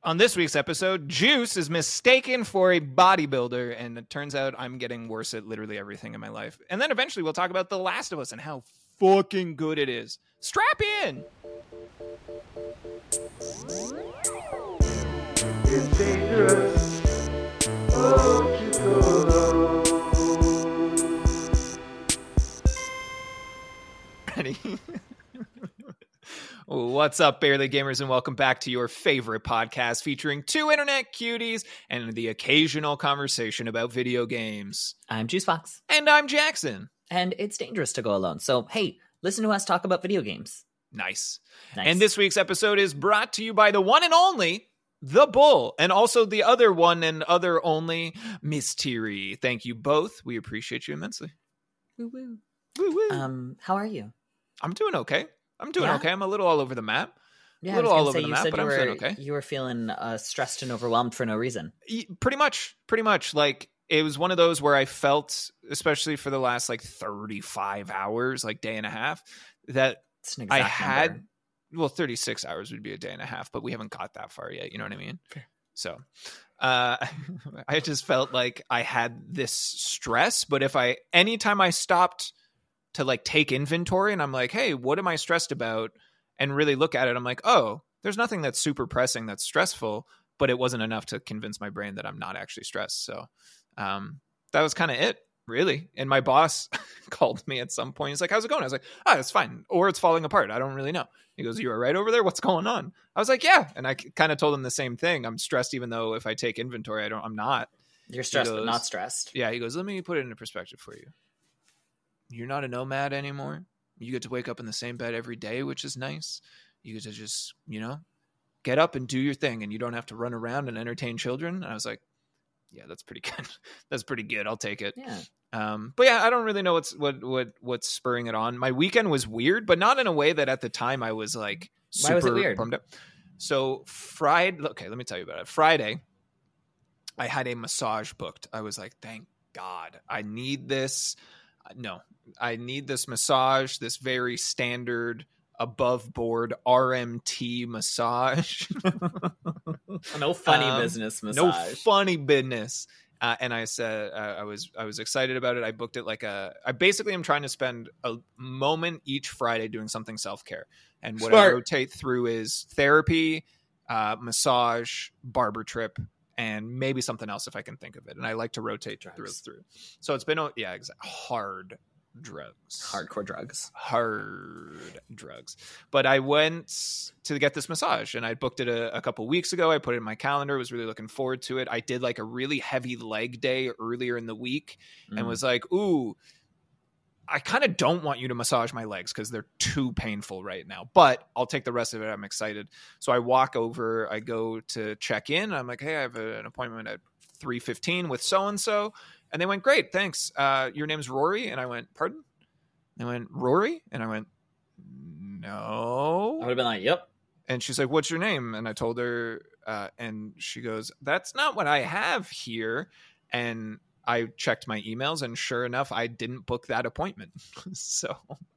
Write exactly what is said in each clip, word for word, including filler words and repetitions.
On this week's episode, Juice is mistaken for a bodybuilder, and it turns out I'm getting worse at literally everything in my life. And then eventually we'll talk about The Last of Us and how fucking good it is. Strap in! It's dangerous. Oh, to go low. Ready? What's up, Barely Gamers, and welcome back to your favorite podcast featuring two internet cuties and the occasional conversation about video games. I'm Juice Fox. And I'm Jackson. And it's dangerous to go alone. So, hey, listen to us talk about video games. Nice. Nice. And this week's episode is brought to you by the one and only The Bull, and also the other one and other only, Miss Thierry. Thank you both. We appreciate you immensely. Woo woo. Woo woo. Um, how are you? I'm doing okay. I'm doing Yeah? okay. I'm a little all over the map. Yeah, a little I all was over gonna the say, map, you said but you I'm were, feeling okay. You were feeling uh, stressed and overwhelmed for no reason. Y- Pretty much. Pretty much. Like, it was one of those where I felt, especially for the last like thirty-five hours, like day and a half, that It's an I exact had, number. well, thirty-six hours would be a day and a half, but we haven't got that far yet. You know what I mean? Fair. So uh, I just felt like I had this stress, but if I, anytime I stopped to like take inventory and I'm like, hey, what am I stressed about? And really look at it, I'm like, oh, there's nothing that's super pressing that's stressful, but it wasn't enough to convince my brain that I'm not actually stressed. So um, that was kind of it, really. And my boss called me at some point. He's like, how's it going? I was like, oh, it's fine. Or it's falling apart. I don't really know. He goes, you were right over there? What's going on? I was like, yeah. And I kind of told him the same thing. I'm stressed, even though if I take inventory, I don't, I'm not. You're stressed, goes- but not stressed. Yeah. He goes, let me put it into perspective for you. You're not a nomad anymore. You get to wake up in the same bed every day, which is nice. You get to just, you know, get up and do your thing, and you don't have to run around and entertain children. And I was like, yeah, that's pretty good. That's pretty good. I'll take it. Yeah. Um, but yeah, I don't really know what's what what what's spurring it on. My weekend was weird, but not in a way that at the time I was like super Why was it weird? bummed out. So Friday, okay, let me tell you about it. Friday, I had a massage booked. I was like, thank God, I need this. No, I need this massage, this very standard above board R M T massage. No funny Um, business massage. No funny business. Uh, and I said, uh, I was, I was excited about it. I booked it like a, I basically am trying to spend a moment each Friday doing something self-care. And what I Smart. rotate through is therapy, uh, massage, barber trip, and maybe something else if I can think of it. And I like to rotate Drugs. through through. So it's been, a- yeah, exa- hard drugs. Hardcore drugs. hard drugs. But I went to get this massage, and I booked it a, a couple weeks ago. I put it in my calendar, was really looking forward to it. I did like a really heavy leg day earlier in the week and Mm. was like, ooh, I kind of don't want you to massage my legs because they're too painful right now, but I'll take the rest of it. I'm excited. So I walk over, I go to check in. I'm like, hey, I have a, an appointment at three fifteen with so-and-so. And they went, great, thanks. Uh, your name's Rory. And I went, pardon? They went, Rory? And I went, I no. would have been like, yep. And she's like, what's your name? And I told her, uh, and she goes, that's not what I have here. And I checked my emails, and sure enough, I didn't book that appointment. So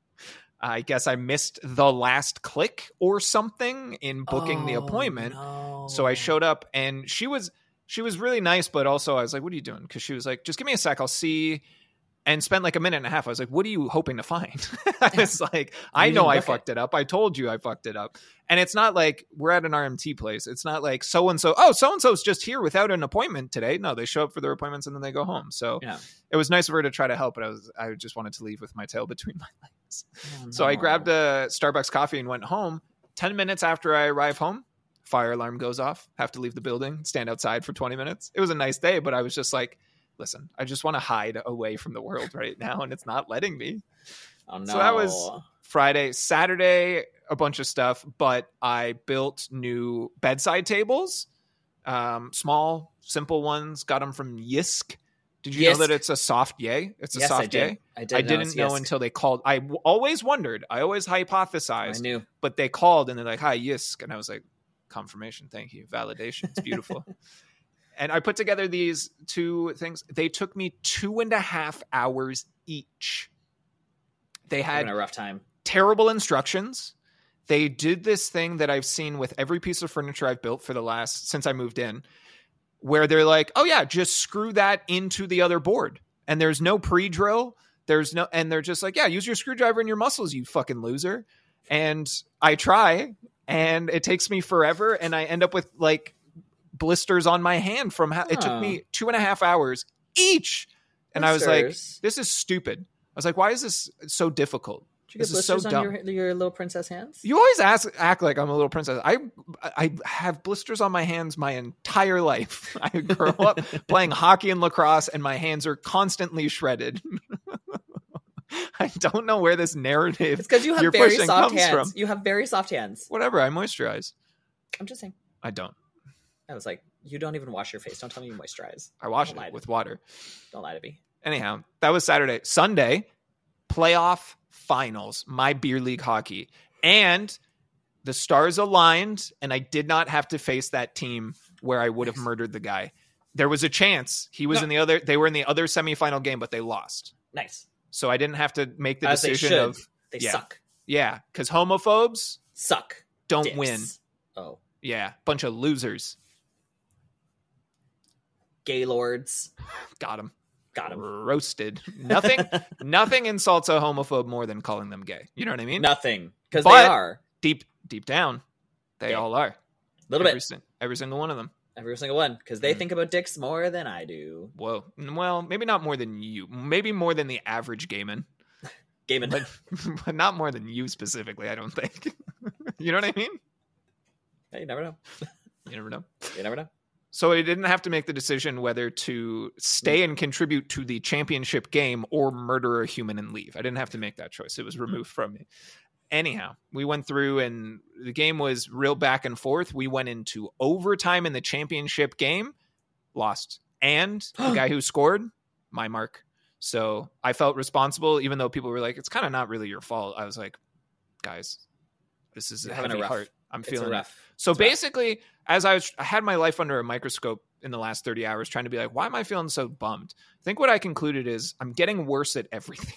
I guess I missed the last click or something in booking the Oh, appointment. no. So I showed up, and she was she was really nice, but also I was like, what are you doing? Because she was like, just give me a sec, I'll see. And spent like a minute and a half. I was like, what are you hoping to find? I was like, I You know didn't I book fucked it. up. I told you I fucked it up. And it's not like we're at an R M T place. It's not like so-and-so, oh, so-and-so's just here without an appointment today. No, they show up for their appointments and then they go home. So Yeah. it was nice of her to try to help, but I was I just wanted to leave with my tail between my legs. Oh, So I no. grabbed a Starbucks coffee and went home. Ten minutes after I arrive home, fire alarm goes off. Have to leave the building, stand outside for twenty minutes. It was a nice day, but I was just like, listen, I just want to hide away from the world right now, and it's not letting me. Oh, no. So that was Friday. Saturday, a bunch of stuff, but I built new bedside tables, um, small, simple ones. Got them from Yisk. Did you know Yisk. that it's a soft yay? It's a Yes, I soft did. yay. I, did I know didn't it's know Yisk. until they called. I w- always wondered. I always I hypothesized, knew. but they called and they're like, "Hi, Yisk," and I was like, "Confirmation, thank you, validation, it's beautiful." And I put together these two things. They took me two and a half hours each. They had Having a rough time. terrible instructions. they did this thing that I've seen with every piece of furniture I've built for the last, since I moved in, where they're like, oh yeah, just screw that into the other board. And there's no pre-drill. There's no, and they're just like, yeah, use your screwdriver and your muscles, you fucking loser. And I try, and it takes me forever. And I end up with like blisters on my hand from how, it took me two and a half hours each. And Blisters. I was like, this is stupid. I was like, why is this so difficult? Did you get This is so blisters on dumb. your, your little princess hands? You always ask, act like I'm a little princess. I I have blisters on my hands my entire life. I grew up playing hockey and lacrosse, and my hands are constantly shredded. I don't know where this narrative It's because you have you're very pushing soft comes hands. from. You have very soft hands. Whatever, I moisturize. I'm just saying. I don't. I was like, you don't even wash your face. Don't tell me you moisturize. I wash Don't lie it to with me. water. Don't lie to me. Anyhow, that was Saturday. Sunday, playoff finals, my beer league hockey. And the stars aligned, and I did not have to face that team where I would have Nice. murdered the guy. There was a chance. He was No. in the other, they were in the other semifinal game, but they lost. Nice. So I didn't have to make the As they decision should. of, They yeah. suck. yeah, because homophobes Suck. don't Dicks. win. Oh. Yeah, bunch of losers. Gaylords. Got him. Got him. Roasted. Nothing, nothing insults a homophobe more than calling them gay. You know what I mean? Nothing. Because But- they are. Deep, deep down, they Gay. all are. A little every, bit. sin- every single one of them. Every single one. Because they Mm. think about dicks more than I do. Whoa. Well, maybe not more than you. Maybe more than the average gay man, Gaiman. but, but not more than you specifically, I don't think. You know what I mean? Hey, you never know. You never know. You never know. So I didn't have to make the decision whether to stay Mm. and contribute to the championship game or murder a human and leave. I didn't have to make that choice. It was removed from me. Anyhow, we went through and the game was real back and forth. We went into overtime in the championship game, lost. And the guy who scored, my mark. So I felt responsible, even though people were like, it's kind of not really your fault. I was like, guys, this is You're a having a heavy rough- heart. I'm It's feeling a it. rough. So It's rough. basically, as I was, I had my life under a microscope in the last thirty hours, trying to be like, why am I feeling so bummed? I think what I concluded is I'm getting worse at everything.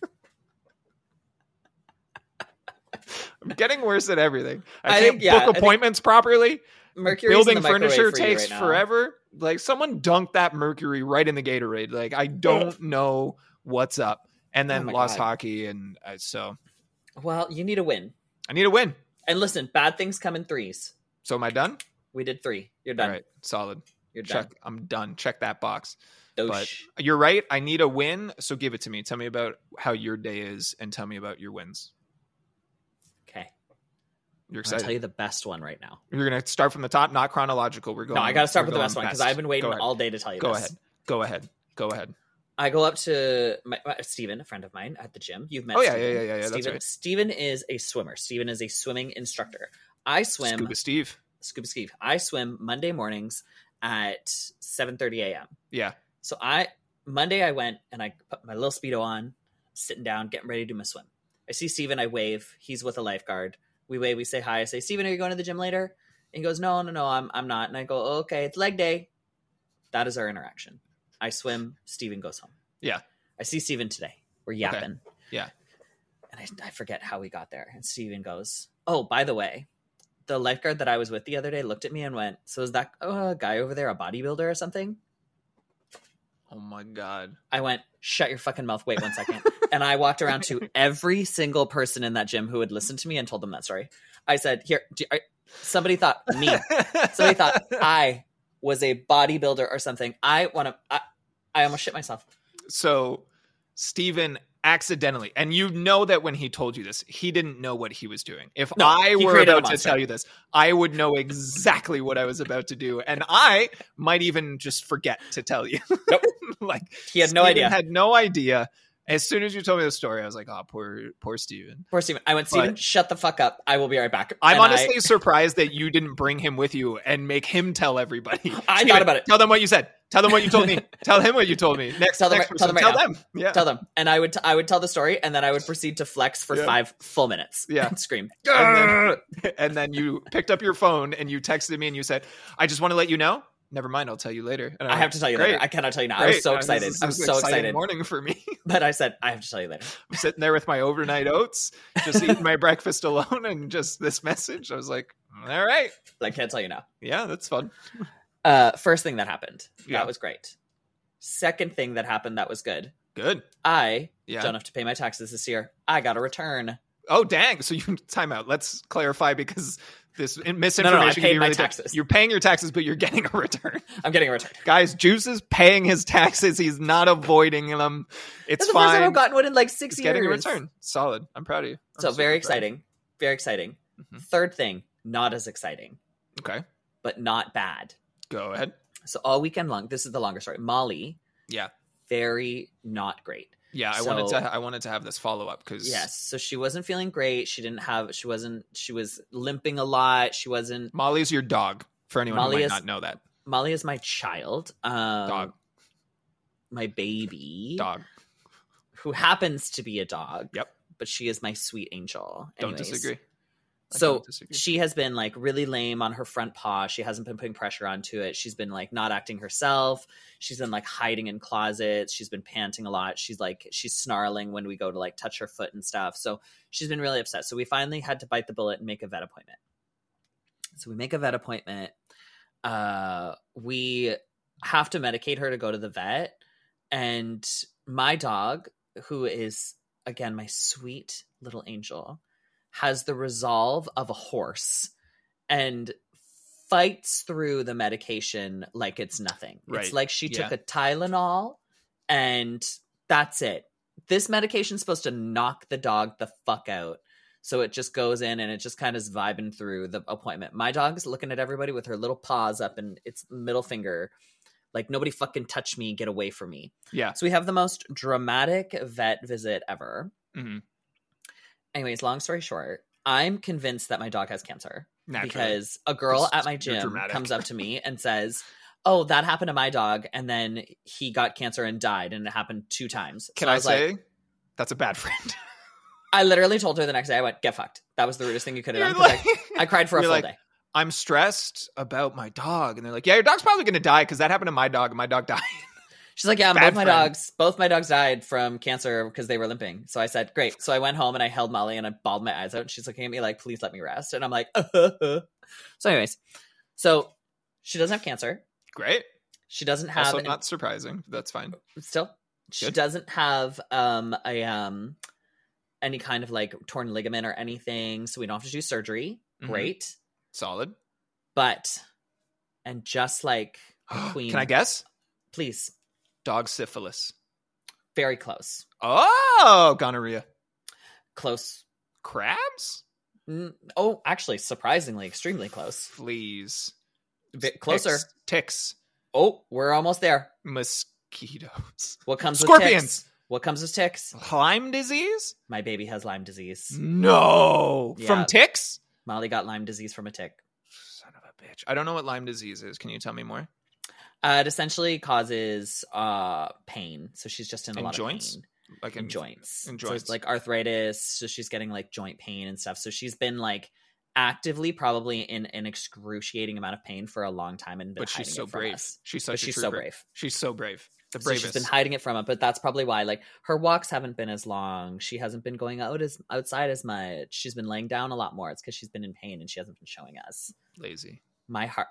I'm getting worse at everything. I, I can't think- yeah, I book think appointments properly. Mercury's Building in the microwave furniture for you takes right now. forever. Like someone dunked that mercury right in the Gatorade. Like I don't know what's up. And then Oh my lost God. hockey, and uh, so Well, you need a win. I need a win. And listen, bad things come in threes. So am I done? We did three. You're done. All right, solid. You're done. Check. I'm done. Check that box. Dosh. But you're right. I need a win. So give it to me. Tell me about how your day is, and tell me about your wins. Okay. You're I'm gonna excited. tell you the best one right now. You're gonna start from the top, not chronological. We're going. No, I got to start we're with the going best one because best. I've been waiting Go ahead. all day to tell you Go this. ahead. Go ahead. Go ahead. I go up to my, my, Steven, a friend of mine at the gym. You've met Oh, yeah, Steven. yeah, yeah, yeah, yeah, that's Steven, right. Steven is a swimmer. Steven is a swimming instructor. I swim Scuba Steve. Scuba Steve. I swim Monday mornings at seven thirty a.m. Yeah. So I Monday I went and I put my little Speedo on, sitting down, getting ready to do my swim. I see Steven, I wave. He's with a lifeguard. We wave, we say hi. I say, Steven, are you going to the gym later? And he goes, no, no, no, I'm I'm not. And I go, oh, okay, it's leg day. That is our interaction. I swim, Steven goes home. Yeah. I see Steven today. We're yapping. Okay. Yeah. And I, I forget how we got there. And Steven goes, oh, by the way, the lifeguard that I was with the other day looked at me and went, so is that uh, guy over there a bodybuilder or something? Oh my God. I went, shut your fucking mouth. Wait one second. And I walked around to every single person in that gym who had listened to me and told them that story. I said, here, do, I, somebody thought me, somebody thought I was a bodybuilder or something. I want to, I, I almost shit myself. So Steven accidentally, and you know that when he told you this, he didn't know what he was doing. If No, I he were created a about to monster. tell you this, I would know exactly what I was about to do, and I might even just forget to tell you. Nope. Like He had no Steven idea. Had no idea. As soon as you told me the story, I was like, "Oh, poor, poor Steven." Poor Steven. I went, Steven, But- shut the fuck up. I will be right back. I'm And I- honestly surprised that you didn't bring him with you and make him tell everybody. I Steven, thought about it. Tell them what you said. Tell them what you told me. Tell him what you told me. Next, Tell them next right- tell person. them right tell now. them. Yeah. tell them. And I would, t- I would tell the story and then I would proceed to flex for Yeah. five full minutes. Yeah. And scream. and, then, and then you picked up your phone and you texted me and you said, I just want to let you know never mind. I'll tell you later. And I I'm have like, to tell you "Great, later. I cannot tell you now. I great. was so Uh, this excited. is- I this was is so an exciting excited. morning for me. But I said, I have to tell you later. I'm sitting there with my overnight oats, just eating my breakfast alone, and just this message. I was like, all right. I can't tell you now. Yeah, that's fun. Uh, first thing that happened. Yeah. That was great. Second thing that happened that was good. Good. I Yeah. don't have to pay my taxes this year. I got a return. Oh, dang. So you time out. Let's clarify because this misinformation No, no, no, I can paid be my really tough. taxes. You're paying your taxes, but you're getting a return. I'm getting a return. Guys, Juice is paying his taxes. He's not avoiding them. It's That's the first time fine. I've gotten one in like six He's years. getting a return. Solid. I'm proud of you. I'm So super very proud. exciting. Very exciting. Mhm. Third thing, not as exciting, Okay. but not bad. Go ahead. So all weekend long, this is the longer story. Molly, Yeah. very not great. Yeah, I So- wanted to I wanted to have this follow up because Yes. So she wasn't feeling great. She didn't have, she wasn't, she was limping a lot. She wasn't, Molly's your dog. For anyone Molly who might is- not know that. Molly is my child. Um, Dog. My baby. Dog. Who happens to be a dog. Yep. But she is my sweet angel. Don't Anyways. disagree. I So don't disagree. she has been like really lame on her front paw. She hasn't been putting pressure onto it. She's been like not acting herself. She's been like hiding in closets. She's been panting a lot. She's like she's snarling when we go to like touch her foot and stuff. So she's been really upset. So we finally had to bite the bullet and make a vet appointment. So we make a vet appointment. Uh, we have to medicate her to go to the vet. And my dog, who is again my sweet little angel, has the resolve of a horse and fights through the medication like it's nothing. Right. It's like she took Yeah. a Tylenol and that's it. This medication's supposed to knock the dog the fuck out. So it just goes in and it just kind of is vibing through the appointment. My dog's looking at everybody with her little paws up and its middle finger. Like, nobody fucking touch me, get away from me. Yeah. So we have the most dramatic vet visit ever. hmm Anyways, long story short, I'm convinced that my dog has cancer Naturally. because a girl Just- at my you're gym dramatic. comes up to me and says, "Oh, that happened to my dog, and then he got cancer and died, and it happened two times." Can So I, was like- say that's a bad friend? I literally told her the next day. I went, "Get fucked." That was the rudest thing you could have You're done. 'cause like- I, I cried for a you're full like, day. I'm stressed about my dog, and they're like, "Yeah, your dog's probably gonna die because that happened to my dog, and my dog died." She's like, "Yeah, bad both my friend. dogs, both my dogs died from cancer because they were limping." So I said, "Great." So I went home and I held Molly and I bawled my eyes out. And she's looking at me like, "Please let me rest." And I'm like, uh-huh. So anyways, so she doesn't have cancer. Great. She doesn't have Also an- not surprising. That's fine. still she Good. doesn't have um a um any kind of like torn ligament or anything, so we don't have to do surgery. Mhm. Great. Solid. But and just like queen, Can I guess? please, Dog syphilis. very close. Oh, gonorrhea. Close. Crabs? Mm, oh, actually, surprisingly, extremely close. Fleas. Bit closer. Ticks. Ticks. Oh, we're almost there. Mosquitoes. What comes Scorpions. with ticks? What comes with ticks? Lyme disease? My baby has Lyme disease. No. Yeah. From ticks? Molly got Lyme disease from a tick. Son of a bitch. I don't know what Lyme disease is. Can you tell me more? Uh, it essentially causes uh, pain. So she's just in a In lot joints? of pain. Like In joints. in So joints. it's like arthritis. So she's getting like joint pain and stuff. So she's been like actively probably in an excruciating amount of pain for a long time and been But she's hiding so it from brave. us. She's But such a she's so trooper. brave. She's so brave. The So bravest. she's been hiding it from it, but that's probably why. Like her walks haven't been as long. She hasn't been going out as outside as much. She's been laying down a lot more. It's because she's been in pain and she hasn't been showing us. Lazy. My heart.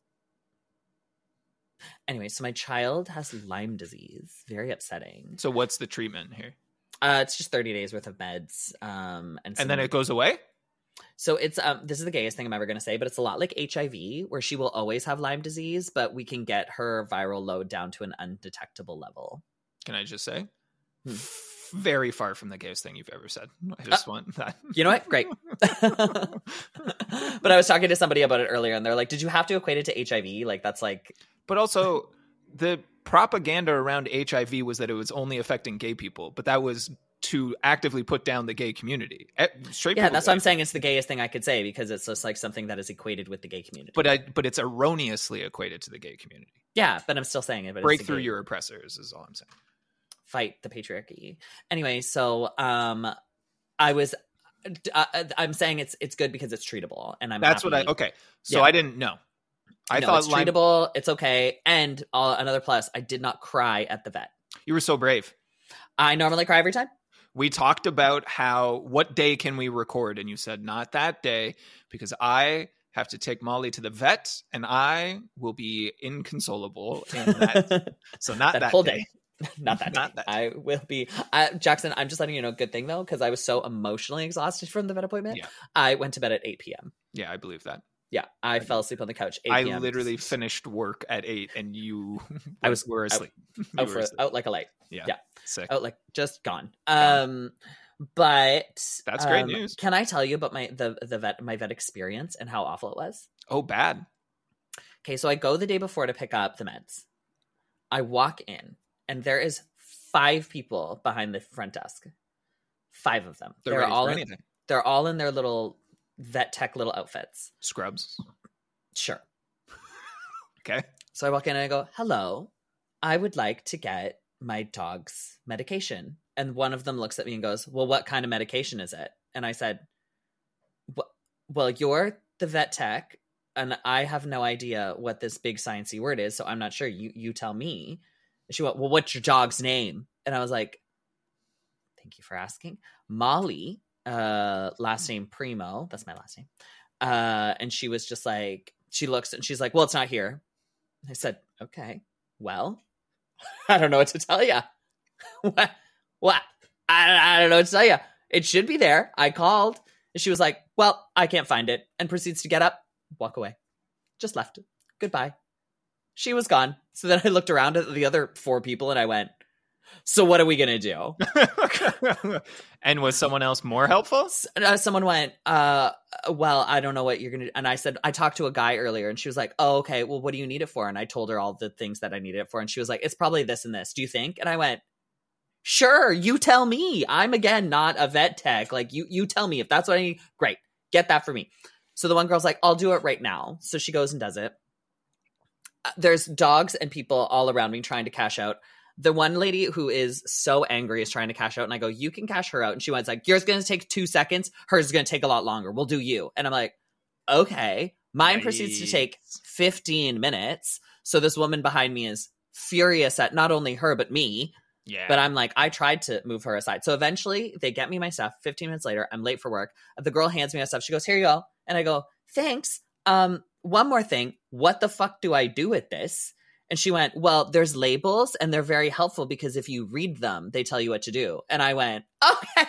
Anyway, so my child has Lyme disease. Very upsetting. So what's the treatment here? Uh, it's just thirty days worth of meds. Um, and some- And then it goes away? So it's um this is the gayest thing I'm ever gonna say, but it's a lot like H I V, where she will always have Lyme disease, but we can get her viral load down to an undetectable level. Can I just say? Hmm. Very far from the gayest thing you've ever said. I just want that. You know what? Great. But I was talking to somebody about it earlier, and they're like, "Did you have to equate it to H I V? Like that's like But also, the propaganda around H I V was that it was only affecting gay people, but that was to actively put down the gay community. Eh, Straight yeah." people That's gay. what I'm saying. It's the gayest thing I could say because it's just like something that is equated with the gay community. But I, but it's erroneously equated to the gay community. yeah, but I'm still saying it. But Break it's the through gay- your oppressors is all I'm saying. fight the patriarchy. Anyway, so um, I was. Uh, I'm saying it's it's good because it's treatable, and I'm. That's what I. happy. Okay, so Yeah. I didn't know. I no, thought it's Lyme- treatable. It's okay. And uh, another plus, I did not cry at the vet. you were so brave. I normally cry every time. We talked about how, what day can we record? And you said, not that day, because I have to take Molly to the vet and I will be inconsolable in that. So not that, That whole day. day. Not that. Not day. that I will be. Uh, Jackson, I'm just letting you know, good thing though, because I was so emotionally exhausted from the vet appointment. Yeah. I went to bed at eight p.m. Yeah, I believe that. Yeah, I fell asleep on the couch. eight I p.m. literally finished work at eight and you I was- were asleep. You out, were for, asleep. out like a light. Yeah. yeah. Sick. Out like just gone. Gone. Um, but That's great um, news. Can I tell you about my the the vet my vet experience and how awful it was? Oh, bad. Okay, so I go the day before to pick up the meds. I walk in and there is five people behind the front desk. Five of them. They're, They're ready all for in, anything. they're all in their little vet tech little outfits. Scrubs. Sure. Okay. So I walk in and I go, "Hello, I would like to get my dog's medication." And one of them looks at me and goes, "Well, what kind of medication is it?" And I said, "Well, you're the vet tech, and I have no idea what this big sciencey word is, so I'm not sure. You you tell me." And she went, "Well, what's your dog's name?" And I was like, "Thank you for asking. Molly, uh, last name Primo. That's my last name." Uh, and she was just like, she looks and she's like, "Well, it's not here." I said, "Okay, well, I don't know what to tell you." What? What? I, I don't know what to tell you. It should be there. I called. And she was like, "Well, I can't find it," and proceeds to get up, walk away. Just left. Goodbye. She was gone. So then I looked around at the other four people and I went, "So what are we going to do?" And was someone else more helpful? Uh, someone went, uh, "Well, I don't know what you're going to do." And I said, I talked to a guy earlier and she was like, "Oh, okay. Well, what do you need it for?" And I told her all the things that I needed it for. And she was like, "It's probably this and this. Do you think?" And I went, "Sure, you tell me. I'm, again, not a vet tech. Like, you you tell me if that's what I need. Great. Get that for me." So the one girl's like, "I'll do it right now." So she goes and does it. Uh, There's dogs and people all around me trying to cash out. The one lady who is so angry is trying to cash out. And I go, "You can cash her out." And she went like, "Yours going to take two seconds. Hers is going to take a lot longer. We'll do you." And I'm like, okay. Mine Nice. proceeds to take fifteen minutes. So this woman behind me is furious at not only her, but me. Yeah. But I'm like, I tried to move her aside. So eventually they get me my stuff. fifteen minutes later, I'm late for work. The girl hands me my stuff. She goes, "Here you go." And I go, "Thanks. Um, one more thing. What the fuck do I do with this?" And she went, "Well, there's labels and they're very helpful because if you read them, they tell you what to do." And I went, okay,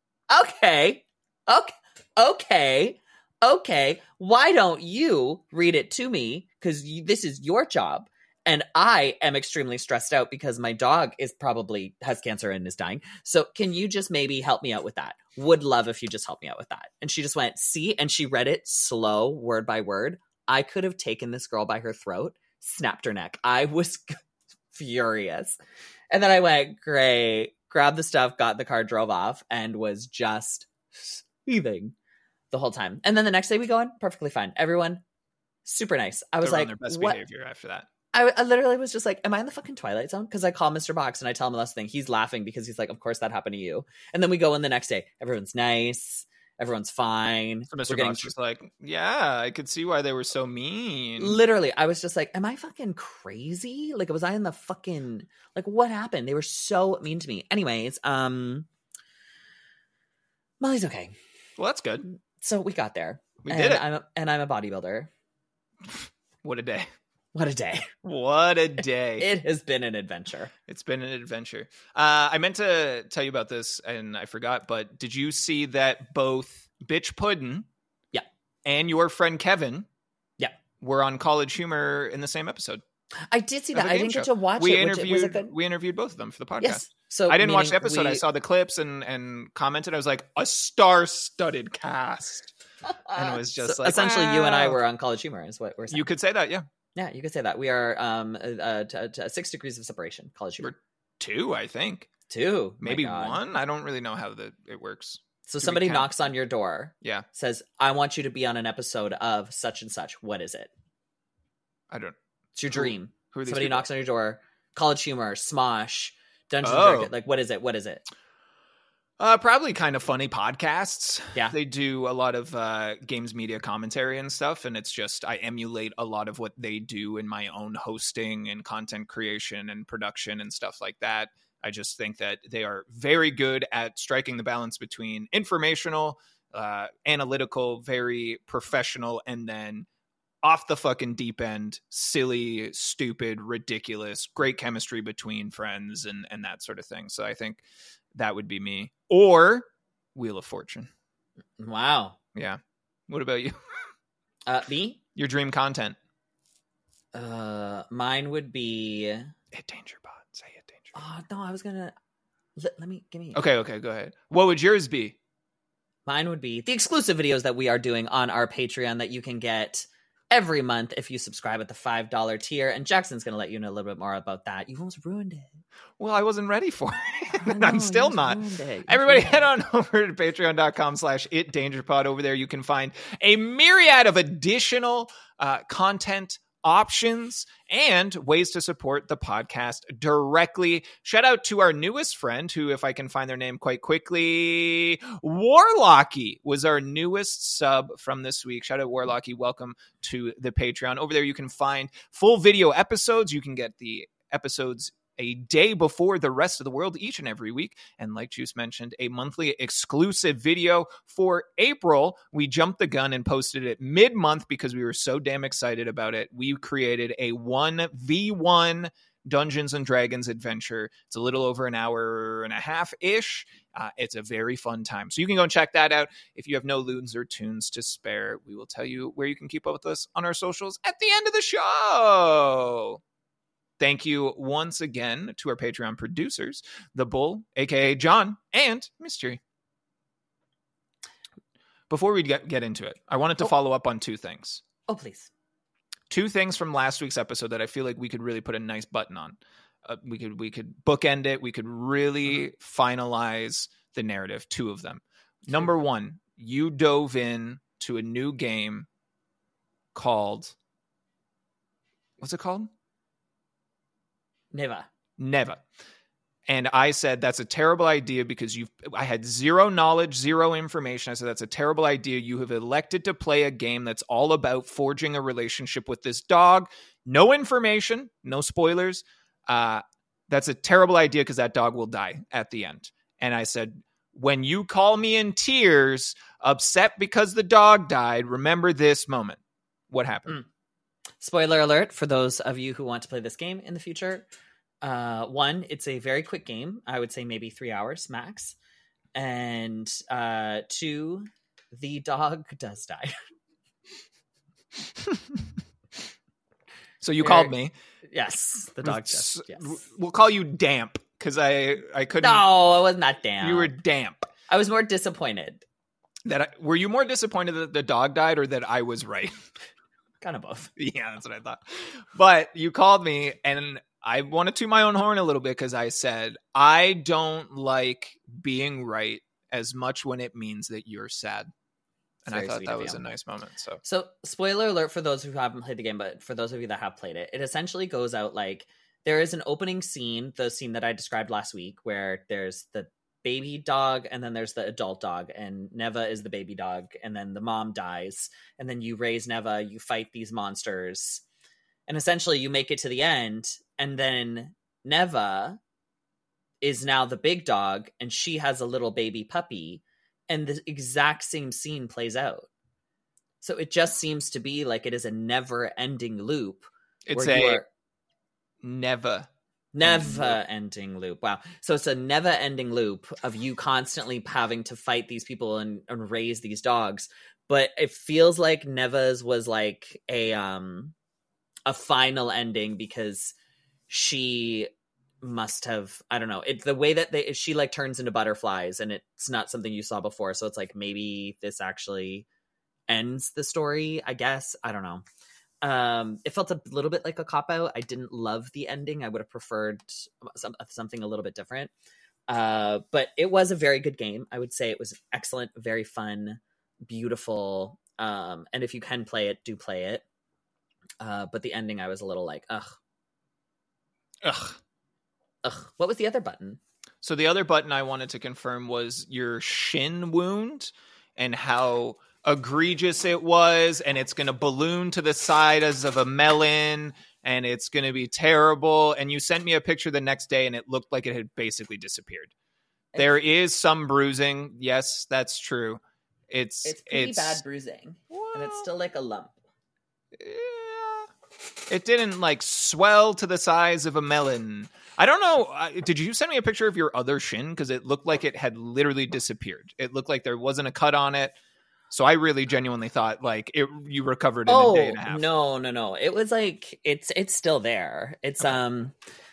okay, okay, okay, okay. Why don't you read it to me? Because this is your job. And I am extremely stressed out because my dog is probably has cancer and is dying. So can you just maybe help me out with that? Would love if you just help me out with that. And she just went, "See?" And she read it slow, word by word. I could have taken this girl by her throat, snapped her neck. I was furious. And then I went, great, grabbed the stuff, got in the car, drove off, and was just seething the whole time. And then the next day we go in, perfectly fine. Everyone, super nice. I was They were on like, their best what? behavior after that. I, I literally was just like, am I in the fucking Twilight Zone? Because I call Mister Box and I tell him last thing. He's laughing because he's like, of course that happened to you. And then we go in the next day. Everyone's nice. Everyone's fine. So Mister We're getting Box was like, yeah, I could see why they were so mean. Literally, I was just like, am I fucking crazy? Like, was I in the fucking, like, what happened? They were so mean to me. Anyways, um, Molly's okay. Well, that's good. So we got there. We and did it. I'm a, and I'm a bodybuilder. What a day. What a day. What a day. It has been an adventure. It's been an adventure. Uh, I meant to tell you about this and I forgot, but did you see that both Bitch Puddin' Yeah. and your friend Kevin Yeah. were on College Humor in the same episode? I did see Of a that. I game didn't show. get to watch we it. Which, interviewed, was it good? We interviewed both of them for the podcast. Yes. So I didn't watch meaning the episode. we- I saw the clips and, and commented. I was like, a star-studded cast. And it was just So like, essentially, you and I wow. were on College Humor, is what we're saying. You could say that, yeah. Yeah, you could say that. We are um uh, to, to six degrees of separation. College Humor. We're two, I think. Two. My Maybe God. one. I don't really know how the it works. So Do we somebody count? knocks on your door, Yeah. says, "I want you to be on an episode of such and such." What is it? I don't. It's your Who- dream. Who are these Somebody people? knocks on your door. College Humor, Smosh, Dungeons Oh. and Dragons. Like, what is it? What is it? Uh, probably kind of funny podcasts. Yeah. They do a lot of uh, games media commentary and stuff, and it's just I emulate a lot of what they do in my own hosting and content creation and production and stuff like that. I just think that they are very good at striking the balance between informational, uh, analytical, very professional, and then off the fucking deep end, silly, stupid, ridiculous, great chemistry between friends and, and that sort of thing. So I think that would be me. Or Wheel of Fortune. Wow. Yeah. What about you? Uh, me? Your dream content. Uh, mine would be. Hit Danger Pod. Say Hit Danger Pod. Oh no, I was gonna. Let, let me give me. Okay, okay, go ahead. What would yours be? Mine would be the exclusive videos that we are doing on our Patreon that you can get every month if you subscribe at the five dollar tier. And Jackson's going to let you know a little bit more about that. You almost ruined it. Well, I wasn't ready for it. I know, I'm still you not. ruined it. You Everybody ruined head it. on over to patreon.com slash itdangerpod. Over there you can find a myriad of additional uh, content options and ways to support the podcast directly. Shout out to our newest friend who, if I can find their name quite quickly, Warlocky was our newest sub from this week. Shout out Warlocky. Welcome to the Patreon. Over there you can find full video episodes. You can get the episodes a day before the rest of the world each and every week. And like Juice mentioned, a monthly exclusive video for April. We jumped the gun and posted it mid-month because we were so damn excited about it. We created a one v one Dungeons and Dragons adventure. It's a little over an hour and a half-ish. Uh, it's a very fun time. So you can go and check that out. If you have no loons or tunes to spare, we will tell you where you can keep up with us on our socials at the end of the show. Thank you once again to our Patreon producers, The Bull, a k a. John, and Mystery. Before we get, get into it, I wanted to Oh. follow up on two things. Oh, please. Two things from last week's episode that I feel like we could really put a nice button on. Uh, we could we could bookend it. We could really finalize the narrative. Two of them. Number one, you dove in to a new game called... What's it called? Never. Never. And I said, that's a terrible idea because you've, I had zero knowledge, zero information. I said, that's a terrible idea. You have elected to play a game that's all about forging a relationship with this dog. No information, no spoilers. Uh, that's a terrible idea because that dog will die at the end. And I said, when you call me in tears, upset because the dog died, remember this moment. What happened? Mm. Spoiler alert for those of you who want to play this game in the future. Uh, one, it's a very quick game. I would say maybe three hours max. And uh, two, the dog does die. So you Very- called me. Yes, the dog does. Yes. We'll call you Damp because I, I couldn't. No, it was not damn. You were Damp. I was more disappointed. That I, were you more disappointed that the dog died or that I was right? Kind of both. Yeah, that's what I thought. But you called me and I wanted to toot my own horn a little bit because I said, I don't like being right as much when it means that you're sad. And Very I thought sweet that of was you. a nice moment. So So, spoiler alert for those who haven't played the game, but for those of you that have played it, it essentially goes out like there is an opening scene, the scene that I described last week, where there's the baby dog and then there's the adult dog, and Neva is the baby dog, and then the mom dies, and then you raise Neva, you fight these monsters, and essentially you make it to the end, and then Neva is now the big dog, and she has a little baby puppy, and the exact same scene plays out. So it just seems to be like it is a never-ending loop. it's where you a are- never. never-ending loop. Wow. So it's a never-ending loop of you constantly having to fight these people and, and raise these dogs. But it feels like Neva's was like a um a final ending because she must have, I don't know, it's the way that they she like turns into butterflies, and it's not something you saw before, so it's like maybe this actually ends the story, I guess. I don't know. Um it felt a little bit like a cop-out. I didn't love the ending. I would have preferred some, something a little bit different. Uh but it was a very good game. I would say it was excellent, very fun, beautiful. Um and if you can play it, do play it. Uh but the ending, I was a little like, ugh. Ugh. Ugh. What was the other button? So the other button I wanted to confirm was your shin wound and how egregious it was, and it's going to balloon to the size of a melon, and it's going to be terrible. And you sent me a picture the next day, and it looked like it had basically disappeared. It's, there is some bruising. Yes, that's true. It's it's pretty it's, bad bruising, well, and it's still like a lump. Yeah, it didn't like swell to the size of a melon. I don't know. Uh, did you send me a picture of your other shin? Because it looked like it had literally disappeared. It looked like there wasn't a cut on it. So I really genuinely thought like it, you recovered in oh, a day and a half. No, no, no. It was like, it's it's still there. It's, okay. um,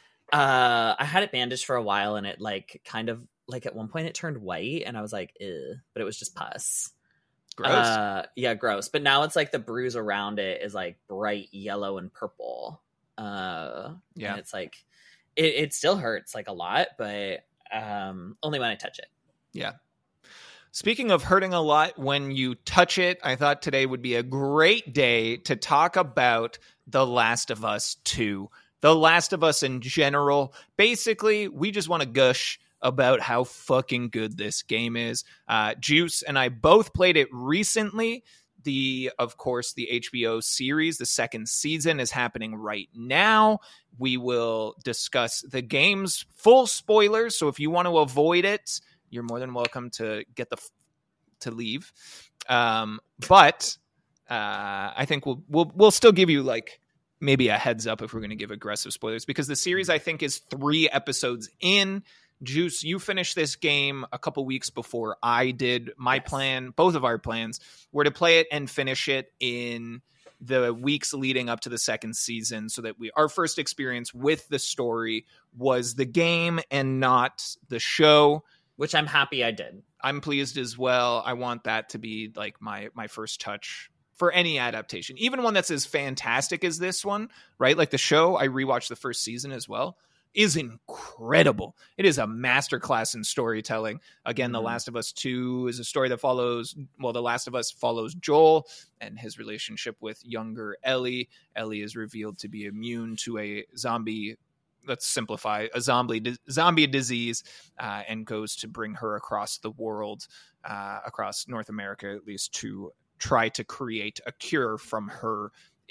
uh, I had it bandaged for a while, and it like kind of like at one point it turned white, and I was like, ew, but it was just pus. Gross. Uh, yeah, gross. But now it's like the bruise around it is like bright yellow and purple. Uh, yeah. And it's like, it, it still hurts like a lot, but um, only when I touch it. Yeah. Speaking of hurting a lot when you touch it, I thought today would be a great day to talk about The Last of Us two. The Last of Us in general. Basically, we just want to gush about how fucking good this game is. Uh, Juice and I both played it recently. The, of course, the H B O series, the second season is happening right now. We will discuss the game's full spoilers. So if you want to avoid it, you're more than welcome to get the to leave. Um, but uh, I think we'll we'll we'll still give you like maybe a heads up if we're going to give aggressive spoilers, because the series I think is three episodes in. Juice, you finished this game a couple weeks before I did. My yes. plan, both of our plans, were to play it and finish it in the weeks leading up to the second season, so that we our first experience with the story was the game and not the show. Which I'm happy I did. I'm pleased as well. I want that to be like my my first touch for any adaptation, even one that's as fantastic as this one, right? Like the show, I rewatched the first season as well, is incredible. It is a masterclass in storytelling. Again, mm-hmm. The Last of Us two is a story that follows, well, The Last of Us follows Joel and his relationship with younger Ellie. Ellie is revealed to be immune to a zombie let's simplify, a zombie zombie disease, uh, and goes to bring her across the world, uh, across North America, at least, to try to create a cure from her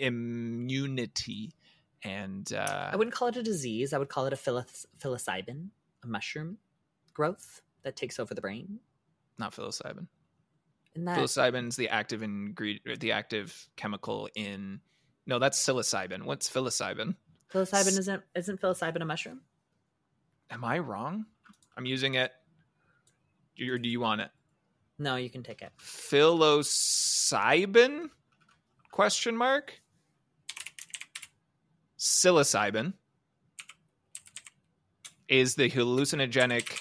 immunity. And uh, I wouldn't call it a disease. I would call it a psiloc- psilocybin, a mushroom growth that takes over the brain. Not psilocybin. That... Psilocybin is the active ingredient, the active chemical in. No, that's psilocybin. What's psilocybin? Psilocybin isn't isn't psilocybin a mushroom? Am I wrong? I'm using it. Or do you want it? No, you can take it. Psilocybin? Question mark. Psilocybin is the hallucinogenic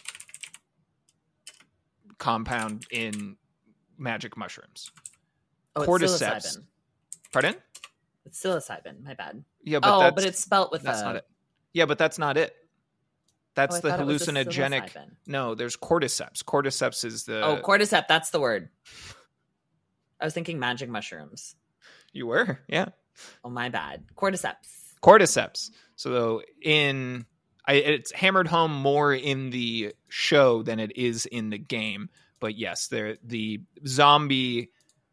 compound in magic mushrooms. Oh, Cordyceps. It's psilocybin. Pardon? It's psilocybin. My bad. Yeah, but oh, that's, but it's spelt with that's a... not it. Yeah, but that's not it. That's oh, the hallucinogenic. No, there's cordyceps. Cordyceps is the. Oh, cordyceps. That's the word. I was thinking magic mushrooms. You were, yeah. Oh, my bad. Cordyceps. Cordyceps. So in, I, it's hammered home more in the show than it is in the game. But yes, the the zombie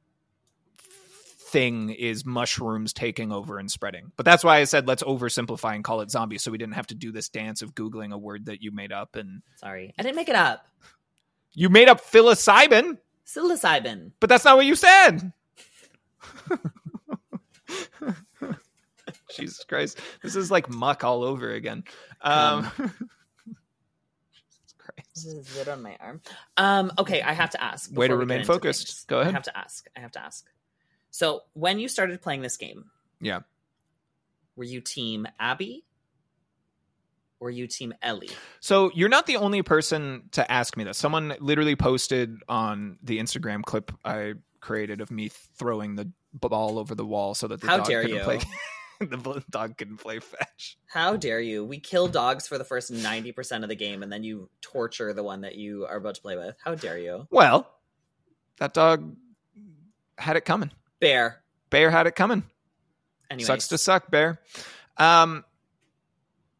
thing is mushrooms taking over and spreading. But that's why I said let's oversimplify and call it zombie, so we didn't have to do this dance of Googling a word that you made up. And sorry, I didn't make it up. You made up psilocybin. Psilocybin. But that's not what you said. Jesus Christ. This is like muck all over again. Um, um Jesus Christ. This is it on my arm. Um, okay, I have to ask. Way to remain focused. Things. Go ahead. I have to ask. I have to ask. So when you started playing this game, yeah, were you team Abby? Or were you team Ellie? So you're not the only person to ask me this. Someone literally posted on the Instagram clip I created of me throwing the ball over the wall so that the How dog dare couldn't you? play. The dog couldn't play fetch. How dare you? We kill dogs for the first ninety percent of the game, and then you torture the one that you are about to play with. How dare you? Well, that dog had it coming. Bear. Bear had it coming. Anyways. Sucks to suck, Bear. Um,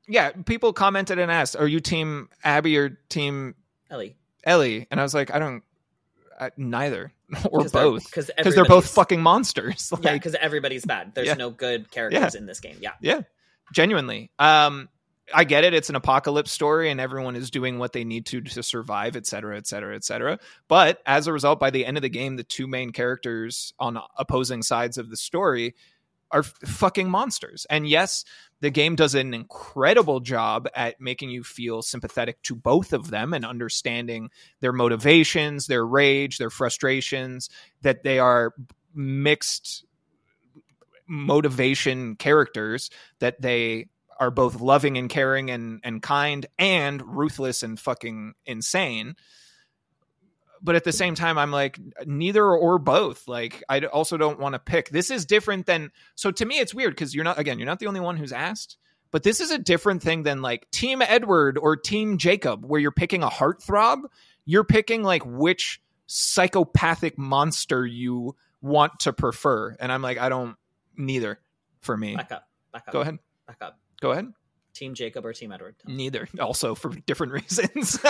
yeah, people commented and asked, "Are you team Abby or team Ellie. Ellie?" And I was like, "I don't, I, neither or 'Cause they're- both, 'cause because they're both everybody's- fucking monsters." Yeah, Like, because everybody's bad. There's Yeah. no good characters in this game. Yeah. yeah, genuinely. Um, I get it. It's an apocalypse story, and everyone is doing what they need to to survive, et cetera, et cetera, et cetera. But as a result, by the end of the game, the two main characters on opposing sides of the story are f- fucking monsters. And yes, the game does an incredible job at making you feel sympathetic to both of them and understanding their motivations, their rage, their frustrations, that they are mixed motivation characters, that they are both loving and caring and, and kind and ruthless and fucking insane. But at the same time, I'm like, neither or both. Like, I also don't want to pick. This is different than, so to me, it's weird because you're not, again, you're not the only one who's asked, but this is a different thing than like Team Edward or Team Jacob, where you're picking a heartthrob. You're picking like which psychopathic monster you want to prefer. And I'm like, I don't, neither for me. Back up. Back up. Go ahead. Back up. Go ahead. Team Jacob or Team Edward? Neither. Also for different reasons.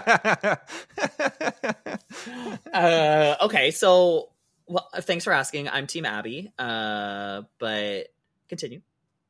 uh, okay, so well, thanks for asking. I'm Team Abby, uh, but continue.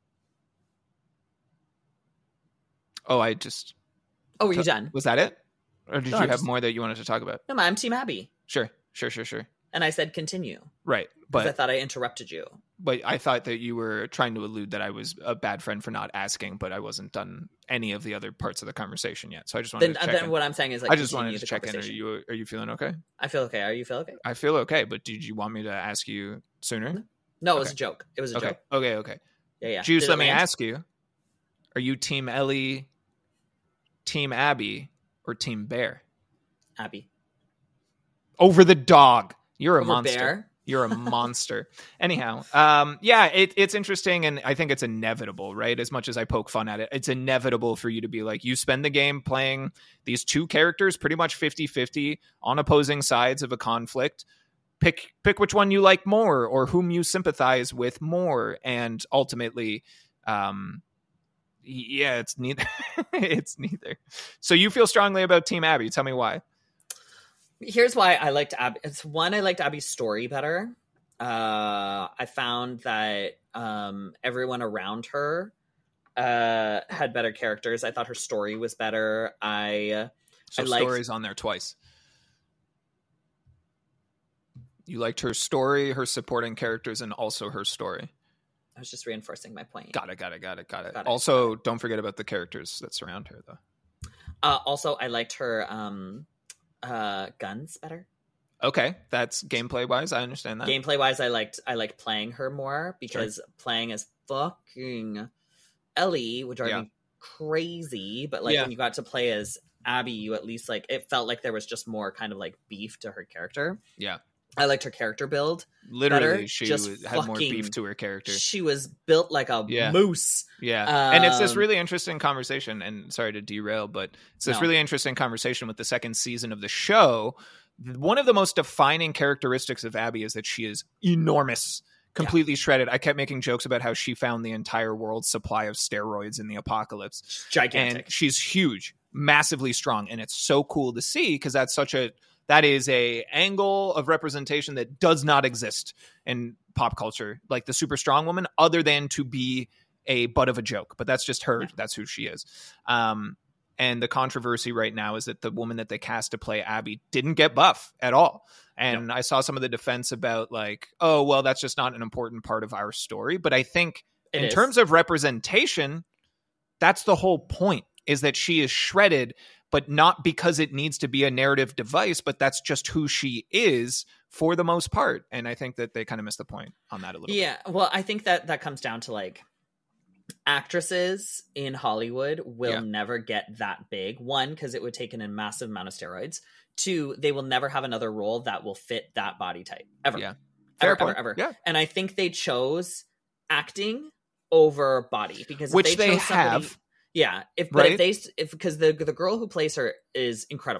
Oh, I just... Oh, were you done? Was that it? Or did No, you I'm have just- more that you wanted to talk about? No, I'm Team Abby, Sure, sure, sure, sure. and I said continue Right. because I But thought I interrupted you. but I thought that you were trying to allude that I was a bad friend for not asking, but I wasn't done any of the other parts of the conversation yet. So I just wanted Then, to check then in. what I'm saying is, like, I just continue wanted to the check in. Are conversation. you are you feeling okay? I feel okay. Are you feel okay? I feel okay, but did you want me to ask you sooner? No, it was Okay. a joke. It was a Okay. joke. Okay, okay. Yeah, yeah. Juice, Did it let me land? ask you. Are you Team Ellie, Team Abby, or Team Bear? Abby. Over the dog. You're a Over monster. Bear? You're a monster. Anyhow, um, yeah, it, it's interesting, and I think it's inevitable, right? As much as I poke fun at it, it's inevitable for you to be like, you spend the game playing these two characters pretty much fifty-fifty on opposing sides of a conflict. Pick pick which one you like more or whom you sympathize with more, and ultimately, um, yeah, it's neither. It's neither. So you feel strongly about Team Abby. Tell me why. Here's why I liked Abby. It's one, I liked Abby's story better. Uh, I found that um, everyone around her uh, had better characters. I thought her story was better. I So I liked- story's on there twice. You liked her story, her supporting characters, and also her story. I was just reinforcing my point. Got it, got it, got it, got it. Got it. Also, don't forget about the characters that surround her, though. Uh, also, I liked her um, uh, guns better. Okay, that's gameplay-wise. I understand that. Gameplay wise, I liked I liked playing her more because playing as fucking Ellie would drive Yeah. me crazy. But like Yeah. when you got to play as Abby, you at least like it felt like there was just more kind of like beef to her character. Yeah. I liked her character build. Literally, better, she just was, had more fucking- beef to her character. She was built like a Yeah. moose. Yeah. and it's this Um, really interesting conversation. And sorry to derail, but it's this No. really interesting conversation with the second season of the show. One of the most defining characteristics of Abby is that she is enormous, completely shredded. I kept making jokes about how she found the entire world's supply of steroids in the apocalypse. She's gigantic. And she's huge, massively strong. And it's so cool to see because that's such a, that is a angle of representation that does not exist in pop culture, like the super strong woman, other than to be a butt of a joke. But that's just her. Yeah. That's who she is. Um, and the controversy right now is that the woman that they cast to play Abby didn't get buff at all. And I saw some of the defense about like, oh, well, that's just not an important part of our story. But I think It in is. terms of representation, that's the whole point, is that she is shredded, but not because it needs to be a narrative device, but that's just who she is for the most part. And I think that they kind of missed the point on that a little bit. Yeah, well, I think that that comes down to like actresses in Hollywood will Yeah. never get that big. One, because it would take in a massive amount of steroids. Two, they will never have another role that will fit that body type ever. Yeah. Ever, Fair point. ever, ever. Yeah. And I think they chose acting over body because if Which they chose somebody- have. Yeah, if but Right? if they if because the the girl who plays her is incredible.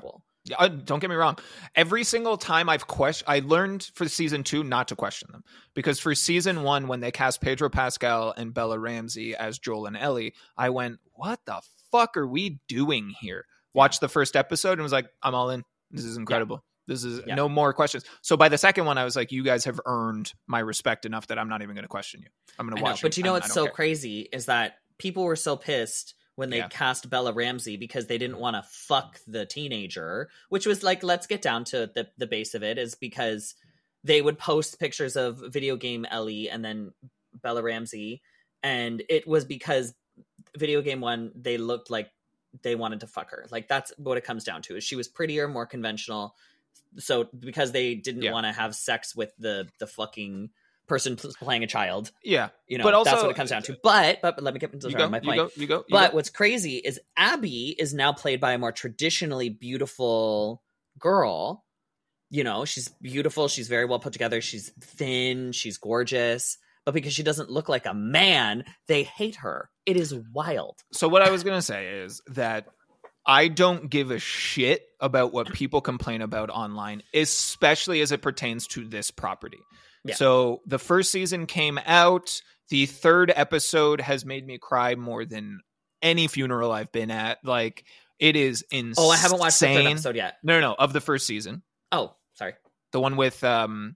Uh, don't get me wrong. Every single time I've questioned, I learned for season two not to question them, because for season one, when they cast Pedro Pascal and Bella Ramsey as Joel and Ellie, I went, "What the fuck are we doing here?" Watched the first episode and was like, "I'm all in. This is incredible. Yeah. This is yeah. no more questions." So by the second one, I was like, "You guys have earned my respect enough that I'm not even going to question you. I'm going to watch." Know, but you know I'm, what's so care. crazy is that people were so pissed when they yeah. cast Bella Ramsey because they didn't want to fuck the teenager, which was like, let's get down to the, the base of it, is because they would post pictures of video game Ellie and then Bella Ramsey. And it was because video game one, they looked like they wanted to fuck her. Like, that's what it comes down to, is she was prettier, more conventional. So because they didn't yeah. want to have sex with the, the fucking person playing a child. Yeah. You know, but also, that's what it comes down to. But, but, but let me get into you go, my point. You go, you go, you but go. What's crazy is Abby is now played by a more traditionally beautiful girl. You know, she's beautiful. She's very well put together. She's thin. She's gorgeous. But because she doesn't look like a man, they hate her. It is wild. So what I was going to say is that I don't give a shit about what people complain about online, especially as it pertains to this property. Yeah. So the first season came out. The third episode has made me cry more than any funeral I've been at. Like, it is insane. Oh, I haven't watched the third episode yet. No, no, no, of the first season. Oh, sorry. The one with, um,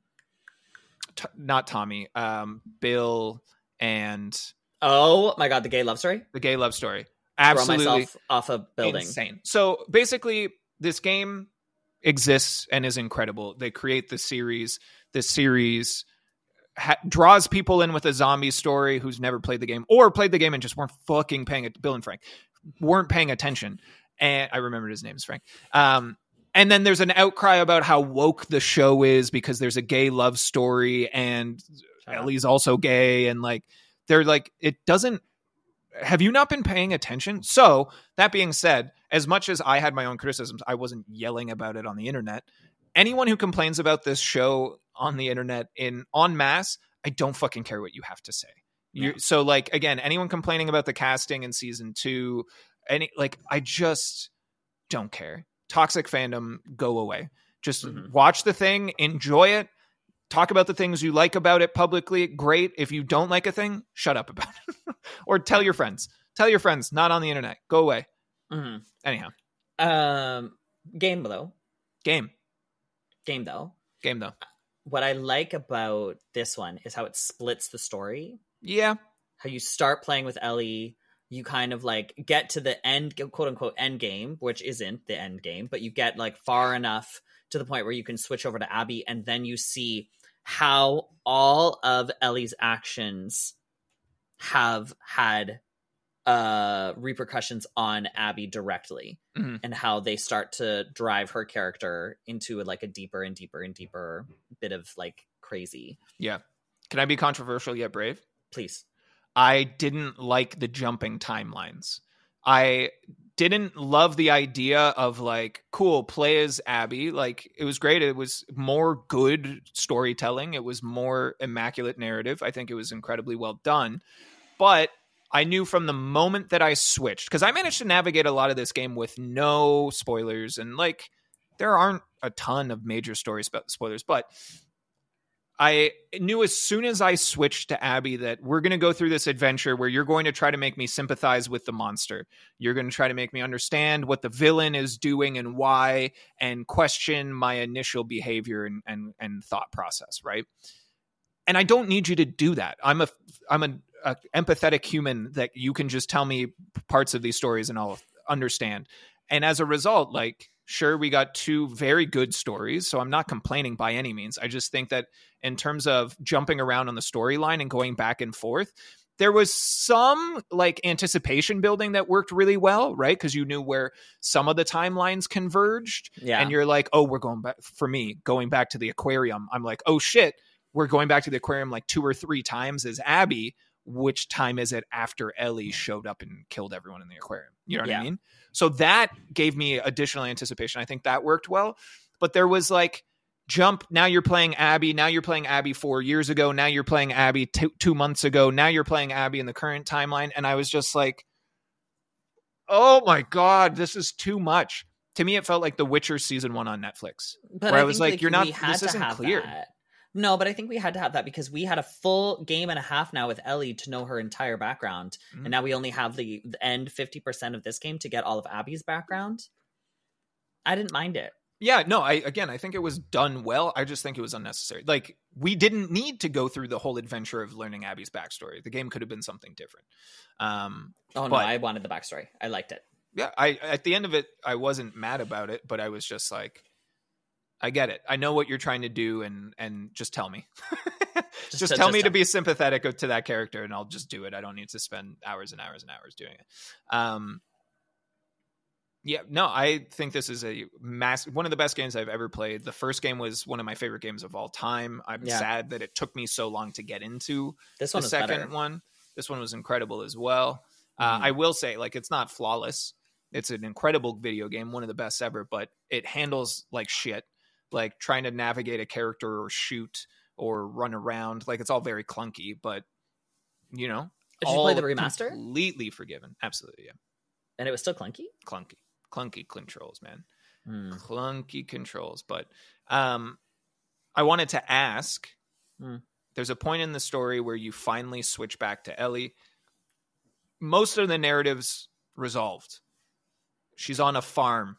t- not Tommy, um, Bill and... Oh my God, the gay love story? The gay love story. Absolutely. Throw myself off a building. Insane. So basically, this game exists and is incredible. They create the series. This series ha- draws people in with a zombie story who's never played the game or played the game and just weren't fucking paying it. Bill and Frank weren't paying attention. And I remembered his name is Frank. Um, and then there's an outcry about how woke the show is because there's a gay love story and Shut Ellie's up. also gay. And like, they're like, it doesn't, have you not been paying attention? So that being said, as much as I had my own criticisms, I wasn't yelling about it on the internet. Anyone who complains about this show on the internet in en masse, I don't fucking care what you have to say. You're, so like, again, anyone complaining about the casting in season two, any, like, I just don't care. Toxic fandom, go away. Just mm-hmm. watch the thing, enjoy it, talk about the things you like about it publicly. Great. If you don't like a thing, shut up about it. Or tell your friends. Tell your friends, not on the internet. Go away. Mm-hmm. Anyhow. Um, game, though. Game. Game, though. Game, though. What I like about this one is how it splits the story. Yeah. How you start playing with Ellie, you kind of like get to the end, quote unquote, end game, which isn't the end game, but you get like far enough to the point where you can switch over to Abby, and then you see how all of Ellie's actions have had uh repercussions on Abby directly, mm-hmm. and how they start to drive her character into like a deeper and deeper and deeper bit of like crazy. Yeah. Can I be controversial yet brave? Please. I didn't like the jumping timelines. I didn't love the idea of like, cool, play as Abby. Like, it was great. It was more good storytelling. It was more immaculate narrative. I think it was incredibly well done. But I knew from the moment that I switched, because I managed to navigate a lot of this game with no spoilers, and like, there aren't a ton of major story spo- spoilers, but I knew as soon as I switched to Abby that we're going to go through this adventure where you're going to try to make me sympathize with the monster. You're going to try to make me understand what the villain is doing and why, and question my initial behavior and, and, and thought process. Right. And I don't need you to do that. I'm a, I'm a, a empathetic human that you can just tell me parts of these stories and I'll understand. And as a result, like, sure, we got two very good stories, so I'm not complaining by any means. I just think that in terms of jumping around on the storyline and going back and forth, there was some like anticipation building that worked really well, right? Because you knew where some of the timelines converged. Yeah. And you're like, oh, we're going back. For me, going back to the aquarium, I'm like, oh shit, we're going back to the aquarium like two or three times as Abby. Which time is it after Ellie showed up and killed everyone in the aquarium? You know what yeah. I mean? So that gave me additional anticipation. I think that worked well. But there was like, jump, now you're playing Abby. Now you're playing Abby four years ago. Now you're playing Abby two, two months ago. Now you're playing Abby in the current timeline. And I was just like, oh my God, this is too much. To me, it felt like The Witcher season one on Netflix, But where I, I was think, like, "You're not. we had This to isn't have clear." that. No, but I think we had to have that because we had a full game and a half now with Ellie to know her entire background, Mhm. and now we only have the, the end fifty percent of this game to get all of Abby's background. I didn't mind it. Yeah, no, I again, I think it was done well. I just think it was unnecessary. Like, we didn't need to go through the whole adventure of learning Abby's backstory. The game could have been something different. Um, Oh no, But- I wanted the backstory. I liked it. yeah, I at the end of it, I wasn't mad about it, but I was just like, I get it. I know what you're trying to do, and and just tell me. just, Just to- tell just me tell to me. be sympathetic to that character, and I'll just do it. I don't need to spend hours and hours and hours doing it. Um, yeah, no, I think this is a mass one of the best games I've ever played. The first game was one of my favorite games of all time. I'm Yeah. sad that it took me so long to get into This the one was second better. one. This one was incredible as well. Uh, Mhm. I will say, like, it's not flawless. It's an incredible video game, one of the best ever, but it handles like shit. Like trying to navigate a character or shoot or run around, like it's all very clunky. But you know, Did you all play the remaster? Completely forgiven. Absolutely, yeah. And it was still clunky? Clunky, clunky controls, man. Hmm. Clunky controls. But um, I wanted to ask. Hmm. There's a point in the story where you finally switch back to Ellie. Most of the narrative's resolved. She's on a farm.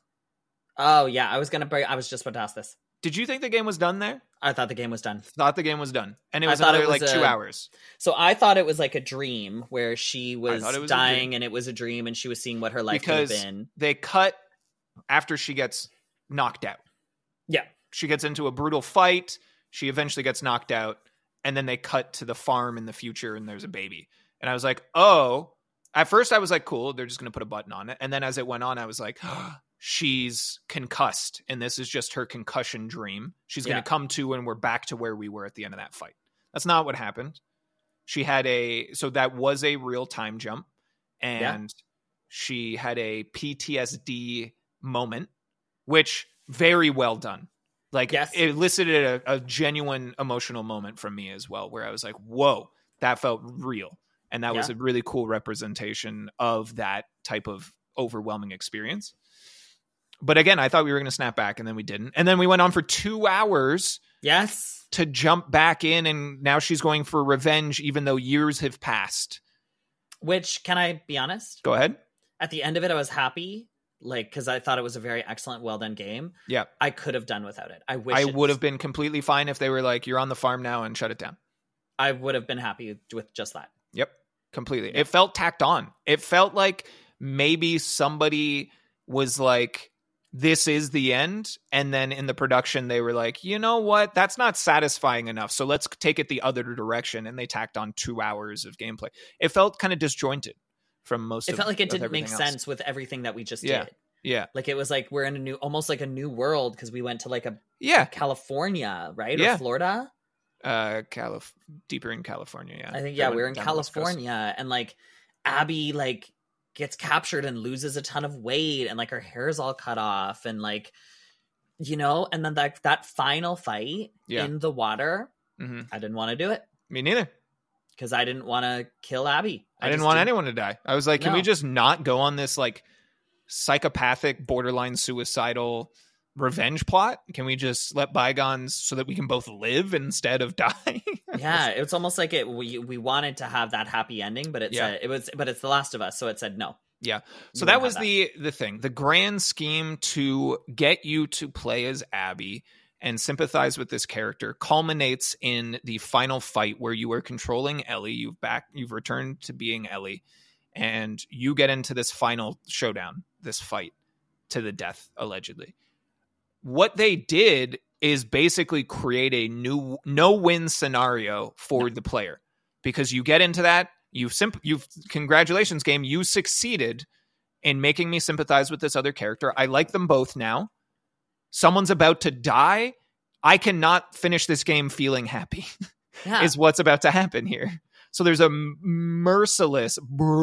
Oh yeah, I was gonna bring. I was just about to ask this. Did you think the game was done there? I thought the game was done. Thought the game was done. And it I was thought another it was like two a- hours. So I thought it was like a dream where she was, thought it was a dying, dream. and it was a dream, and she was seeing what her life could Because have been. they cut after she gets knocked out. Yeah, She gets into a brutal fight. She eventually gets knocked out. And then they cut to the farm in the future and there's a baby. And I was like, oh, at first I was like, cool, they're just going to put a button on it. And then as it went on, I was like, oh, she's concussed. And this is just her concussion dream. She's going to Yeah. come to and we're back to where we were at the end of that fight. That's not what happened. She had a, so that was a real time jump. And she had a P T S D moment, which very well done. Like Yes. it elicited a, a genuine emotional moment from me as well, where I was like, whoa, that felt real. And that was Yeah. a really cool representation of that type of overwhelming experience. But again, I thought we were going to snap back and then we didn't. And then we went on for two hours yes. to jump back in. And now she's going for revenge, even though years have passed. Which, can I be honest? Go ahead. At the end of it, I was happy, like because I thought it was a very excellent, well done game. Yeah. I could have done without it. I wish I it- would have been completely fine if they were like, you're on the farm now and shut it down. I would have been happy with just that. Yep. Completely. Yeah. It felt tacked on. It felt like maybe somebody was like, this is the end. And then in the production, they were like, you know what? That's not satisfying enough. So let's take it the other direction. And they tacked on two hours of gameplay. It felt kind of disjointed from most It of felt like it of didn't make everything else. sense with everything that we just Yeah. did. Yeah. Like it was like we're in a new, almost like a new world because we went to like a Yeah. California, right? Yeah. Or Florida. Uh, Calif- deeper in California. Yeah. I think They yeah, went we were in down the West Coast. California, and like Abby like gets captured and loses a ton of weight, and like her hair's all cut off, and like you know, and then that that final fight Yeah. in the water, Mhm. I didn't want to do it Me neither. because I didn't want to kill Abby. I, didn't just want anyone to die. I was like, can we No. just not go on this like psychopathic, borderline suicidal revenge plot? Can we just let bygones so that we can both live instead of die? Yeah, it's almost like it. We we wanted to have that happy ending, but it Yeah. said it was, but it's The Last of Us, so it said no. Yeah. You So won't that have was that. the the thing. The grand scheme to get you to play as Abby and sympathize with this character culminates in the final fight where you are controlling Ellie. You've back you've returned to being Ellie, and you get into this final showdown, this fight to the death, allegedly. What they did is basically create a new no-win scenario for the player, because you get into that, you've simp- you've congratulations game, you succeeded in making me sympathize with this other character. I like them both now. Someone's about to die. I cannot finish this game feeling happy. Yeah, Is what's about to happen here. So there's a m- merciless,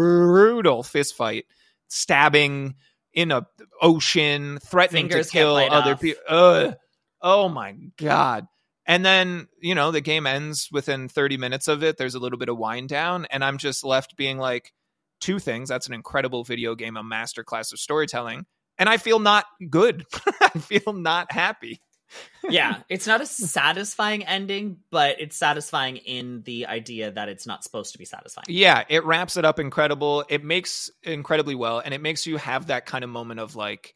brutal fist fight, stabbing in a ocean, threatening Fingers to get kill laid other off. people. Ugh. Oh my God. And then, you know, the game ends within thirty minutes of it. There's a little bit of wind down, and I'm just left being like, two things. That's an incredible video game, a masterclass of storytelling. and I feel not good. I feel not happy. Yeah, it's not a satisfying ending, but it's satisfying in the idea that it's not supposed to be satisfying. Yeah, it wraps it up incredible. It makes incredibly well, and it makes you have that kind of moment of like,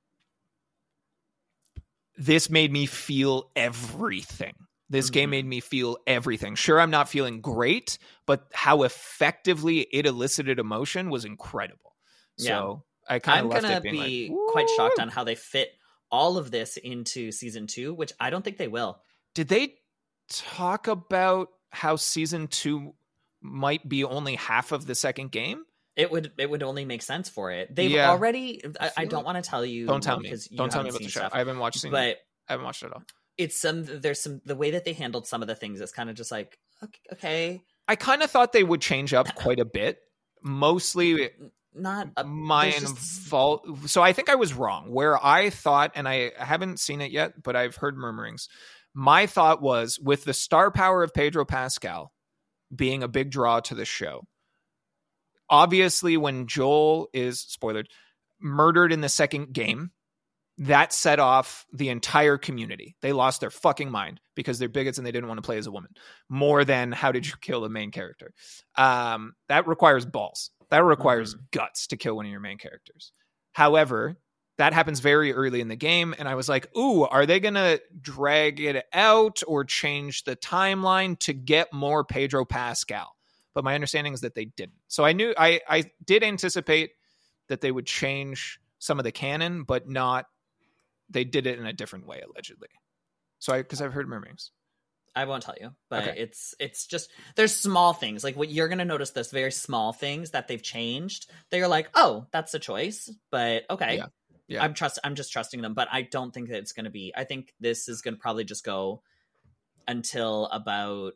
this made me feel everything. This mm-hmm. game made me feel everything. Sure, I'm not feeling great, but how effectively it elicited emotion was incredible. Yeah. So I kind of I'm left gonna it being be like, quite shocked on how they fit all of this into season two, which I don't think they will. Did they talk about how season two might be only half of the second game? It would it would only make sense for it. They've Yeah. already. I, I don't like- want to tell you. Don't tell me. because you Don't tell me haven't about the seen show. stuff, I haven't watched it. but I haven't watched it at all. it's some. There's some the way that they handled some of the things is kind of just like okay. okay. I kind of thought they would change up quite a bit. Mostly Not a, my there's just- fault. So I think I was wrong. Where I thought, and I haven't seen it yet, but I've heard murmurings. My thought was with the star power of Pedro Pascal being a big draw to the show. Obviously, when Joel is, spoilered, murdered in the second game, that set off the entire community. They lost their fucking mind because they're bigots and they didn't want to play as a woman. More than how did you kill the main character? Um, that requires balls. That requires mm-hmm. guts to kill one of your main characters. However, that happens very early in the game. And I was like, ooh, are they going to drag it out or change the timeline to get more Pedro Pascal? But my understanding is that they didn't. So I knew I, I did anticipate that they would change some of the canon, but not, they did it in a different way, allegedly. So I, because I've heard murmurings. I won't tell you, but Okay. it's it's just there's small things like what you're gonna notice. This very small things that they've changed. That you're like, oh, that's a choice, but okay, Yeah. Yeah. I'm trust. I'm just trusting them, but I don't think that it's gonna be. I think this is gonna probably just go until about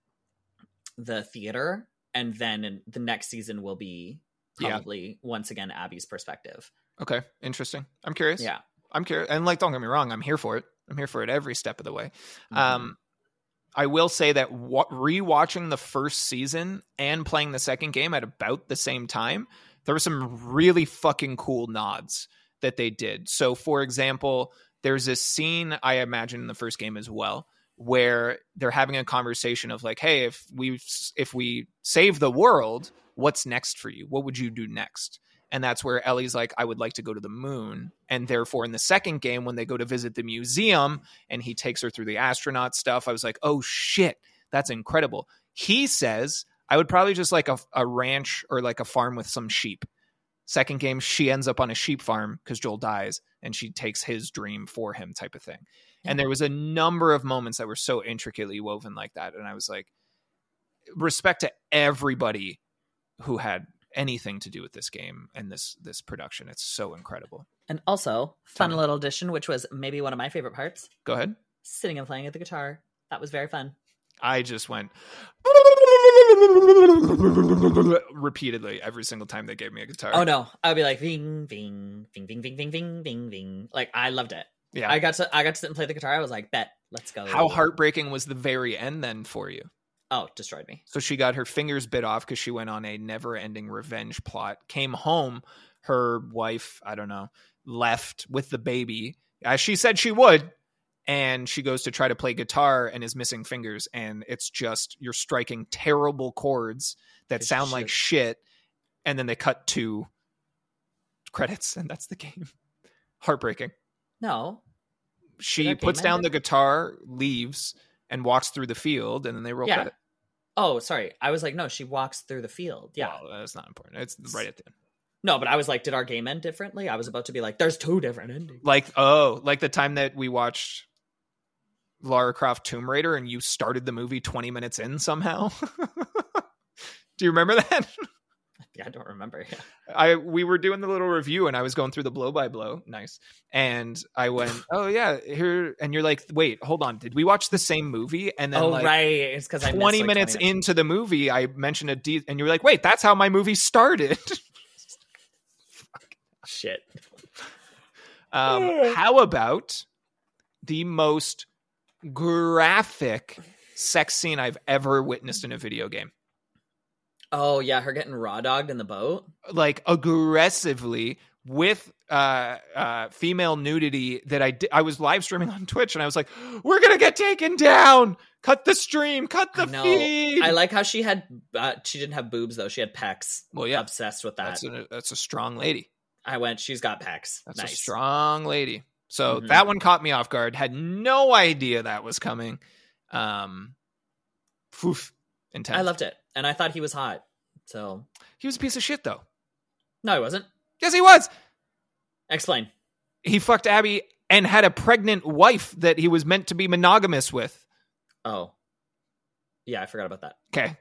the theater, and then in, the next season will be probably yeah. once again Abby's perspective. Okay, interesting. I'm curious. Yeah, I'm curious, and like, don't get me wrong, I'm here for it. I'm here for it every step of the way. Mm-hmm. Um. I will say that wa- rewatching the first season and playing the second game at about the same time, there were some really fucking cool nods that they did. So, for example, there's a scene I imagine in the first game as well, where they're having a conversation of like, hey, if we if we save the world, what's next for you? What would you do next? And that's where Ellie's like, I would like to go to the moon. And therefore, in the second game, when they go to visit the museum and he takes her through the astronaut stuff, I was like, oh, shit, that's incredible. He says, I would probably just like a, a ranch or like a farm with some sheep. Second game, she ends up on a sheep farm because Joel dies and she takes his dream for him type of thing. Yeah. And there was a number of moments that were so intricately woven like that. And I was like, respect to everybody who had anything to do with this game and this this production. It's so incredible. And also, fun little addition, which was maybe one of my favorite parts. Go ahead. Sitting and playing at the guitar. That was very fun. I just went repeatedly every single time they gave me a guitar. Oh no, I would be like ving ving ving ving ving ving ving ving ving. Like I loved it. Yeah, I got to I got to sit and play the guitar. I was like, bet, let's go. How heartbreaking was the very end then for you? Oh, destroyed me. So she got her fingers bit off because she went on a never-ending revenge plot. Came home, her wife, I don't know, left with the baby, as she said she would, and she goes to try to play guitar and is missing fingers, and it's just, you're striking terrible chords that Good sound shit. like shit, and then they cut to credits, and that's the game. Heartbreaking. No. She Did our puts game down end? the guitar, leaves, and walks through the field, and then they roll Yeah. credit. Oh, sorry. I was like, no, she walks through the field. Yeah. Well, that's not important. It's right at the end. No, but I was like, did our game end differently? I was about to be like, there's two different endings. Like, oh, like the time that we watched Lara Croft Tomb Raider and you started the movie twenty minutes in somehow. Do you remember that? Yeah, I don't remember. Yeah. I we were doing the little review and I was going through the blow by blow. Nice. And I went, oh yeah, here. And you're like, wait, hold on. Did we watch the same movie? And then Oh, like right. It's because I missed, twenty like, minutes twenty minutes. into the movie, I mentioned a D, and you're like, wait, that's how my movie started. Shit. Um, how about the most graphic sex scene I've ever witnessed in a video game? Oh, yeah. Her getting raw dogged in the boat. Like aggressively with uh, uh, female nudity that I did. I was live streaming on Twitch and I was like, we're going to get taken down. Cut the stream, cut the No, feed. I like how she had, uh, she didn't have boobs though. She had pecs. Well, yeah. Obsessed with that. That's a, that's a strong lady. I went, she's got pecs. That's nice. a strong lady. So Mhm. that one caught me off guard. Had no idea that was coming. Um, Foof. Intense. I loved it. And I thought he was hot. So, He was a piece of shit though. no, he wasn't. Yes, he was. Explain. He fucked Abby and had a pregnant wife that he was meant to be monogamous with. Oh. Yeah, I forgot about that. Okay.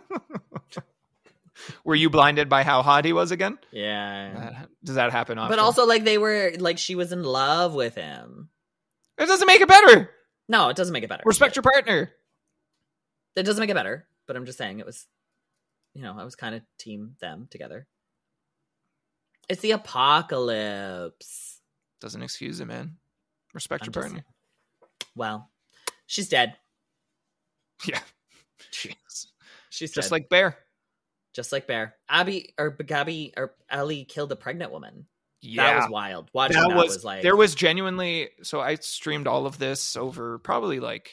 Were you blinded by how hot he was again? Yeah. Uh, does that happen often? But also, like, they were, like, she was in love with him. It doesn't make it better. No, it doesn't make it better. Respect your partner. It doesn't make it better, but I'm just saying it was, you know, I was kind of team them together. It's the apocalypse. Doesn't excuse it, man. Respect I'm your just partner. saying. Well, she's dead. Yeah. Jeez. She's Just dead. like Bear. just like Bear. Abby or Gabby or Ellie killed a pregnant woman. Yeah. That was wild. Watching that, that, was, was like there was genuinely, so I streamed all of this over probably like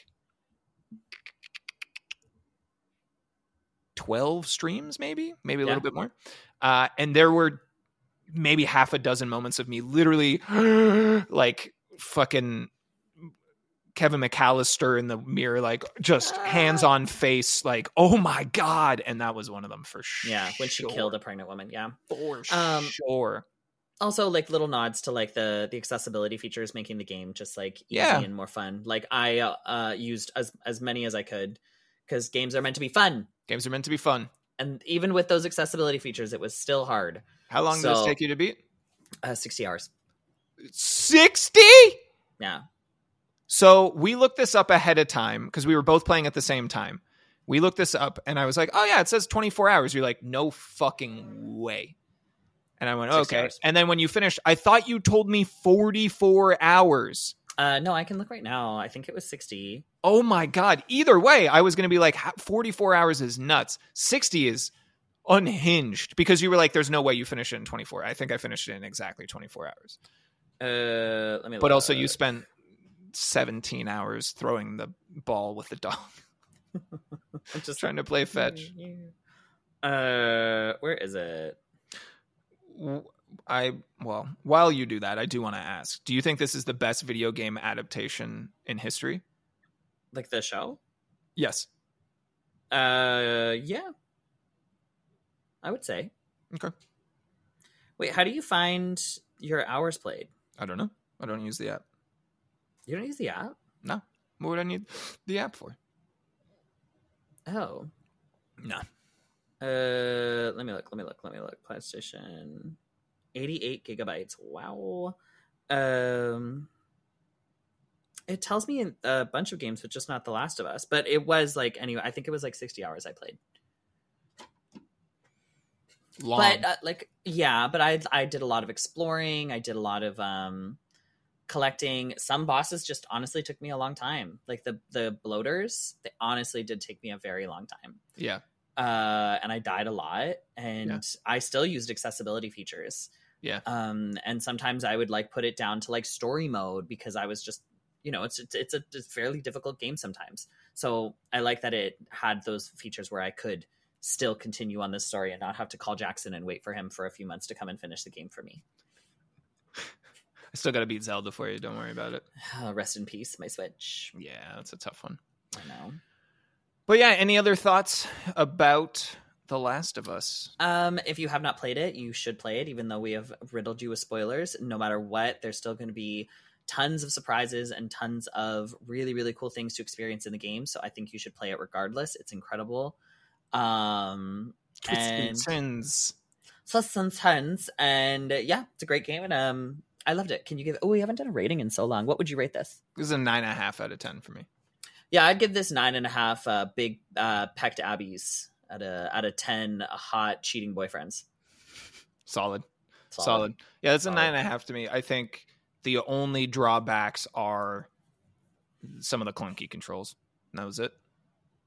twelve streams, maybe, maybe a Yeah. little bit more. Uh, and there were maybe half a dozen moments of me literally like fucking Kevin McAllister in the mirror, like just hands on face, like, oh my God. And that was one of them for sure. yeah, when she killed a pregnant woman. Yeah. For Um, sure. Also, like little nods to like the the accessibility features, making the game just like easy Yeah. and more fun. Like I uh, uh used as as many as I could because games are meant to be fun, Games are meant to be fun. and even with those accessibility features, it was still hard. How long did this So- take you to beat? Uh, sixty hours. sixty? Yeah. So we looked this up ahead of time because we were both playing at the same time. We looked this up and I was like, oh yeah, it says twenty-four hours. You're like, no fucking way. And I went, sixty okay. hours. And then when you finished, I thought you told me forty-four hours. Uh, no, I can look right now. I think it was sixty. Oh my God. Either way, I was going to be like, forty-four hours is nuts. sixty is unhinged because you were like, there's no way you finish it in twenty-four. I think I finished it in exactly twenty-four hours. Uh, let me. But look. also you spent seventeen hours throwing the ball with the dog, I'm just trying to play fetch. Uh, where is it? I well, while you do that, I do want to ask: do you think this is the best video game adaptation in history? Like the show? Yes. Uh, yeah. I would say. Okay. Wait, how do you find your hours played? I don't know. I don't use the app. You don't use the app? No. What would I need the app for? Oh. No. Uh, let me look. Let me look. Let me look. PlayStation, eighty-eight gigabytes. Wow. Um, it tells me a bunch of games, but just not The Last of Us. But it was like anyway. I think it was like sixty hours I played. Long. But uh, like, yeah. But I I did a lot of exploring. I did a lot of um collecting. Some bosses just honestly took me a long time. Like the the bloaters, they honestly did take me a very long time. Yeah. Uh, and I died a lot, and Yeah. I still used accessibility features. Yeah. Um, and sometimes I would like put it down to like story mode because I was just, you know, it's it's, it's a it's a fairly difficult game sometimes. So I like that it had those features where I could still continue on this story and not have to call Jackson and wait for him for a few months to come and finish the game for me. I still got to beat Zelda for you. Don't worry about it. Uh, rest in peace, my Switch. Yeah, that's a tough one. I know. But yeah, any other thoughts about The Last of Us? Um, if you have not played it, you should play it, even though we have riddled you with spoilers. No matter what, there's still going to be tons of surprises and tons of really, really cool things to experience in the game. So I think you should play it regardless. It's incredible. Um, Twists and and turns. twists and turns. And uh, yeah, it's a great game. And um, I loved it. Can you give? Oh, we haven't done a rating in so long. What would you rate this? This is a nine and a half out of ten for me. Yeah, I'd give this nine and a half uh, big uh, pecked abbeys out of out of ten hot cheating boyfriends. Solid. Solid. Solid. Yeah, that's a Solid. nine and a half to me. I think the only drawbacks are some of the clunky controls. And that was it.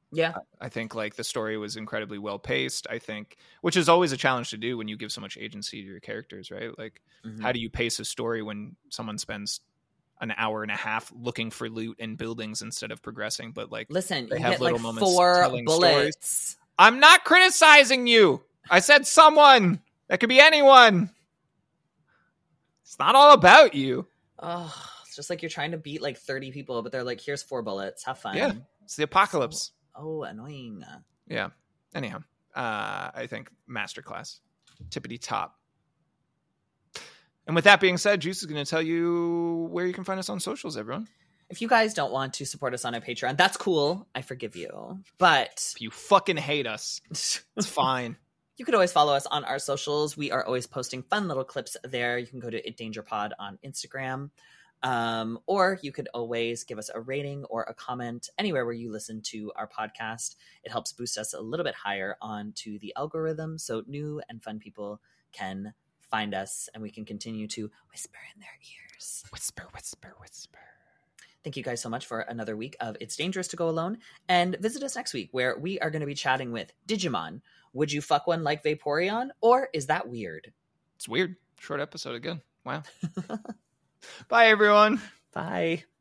Yeah. I think like the story was incredibly well paced. I think, which is always a challenge to do when you give so much agency to your characters, right? Like, Mhm. how do you pace a story when someone spends an hour and a half looking for loot in buildings instead of progressing? But like, Listen, they you have get little like moments four telling bullets. stories. I'm not criticizing you. I said someone. That could be anyone. It's not all about you. Oh, it's just like you're trying to beat like thirty people, but they're like, here's four bullets. Have fun. Yeah. It's the apocalypse. Oh, annoying. Yeah. Anyhow, uh, I think masterclass, tippity top. And with that being said, Juice is going to tell you where you can find us on socials, everyone. If you guys don't want to support us on a Patreon, that's cool. I forgive you. But If you fucking hate us, it's fine. you could always follow us on our socials. We are always posting fun little clips there. You can go to It Danger Pod on Instagram. Um, or you could always give us a rating or a comment anywhere where you listen to our podcast. It helps boost us a little bit higher onto the algorithm so new and fun people can find us and we can continue to whisper in their ears. Whisper, whisper, whisper. Thank you guys so much for another week of It's Dangerous to Go Alone. And visit us next week where we are going to be chatting with Digimon. Would you fuck one like Vaporeon? Or is that weird? It's weird. Short episode again. Wow. Bye, everyone. Bye.